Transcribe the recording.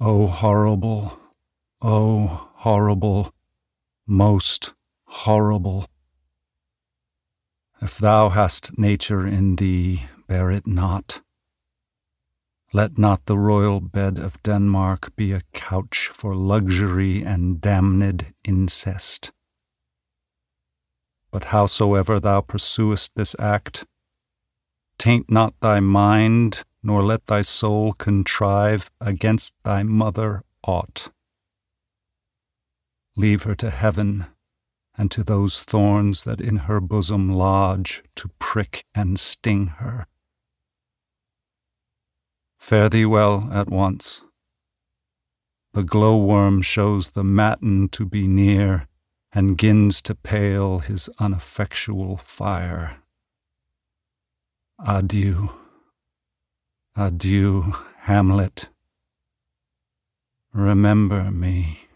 O horrible, O horrible, most horrible. If thou hast nature in thee, bear it not. Let not the royal bed of Denmark be a couch for luxury and damned incest. But howsoever thou pursuest this act, taint not thy mind, nor let thy soul contrive against thy mother aught. Leave her to heaven, and to those thorns that in her bosom lodge to prick and sting her. Fare thee well at once. The glowworm shows the matin to be near, and gins to pale his uneffectual fire. Adieu, adieu, Hamlet. Remember me.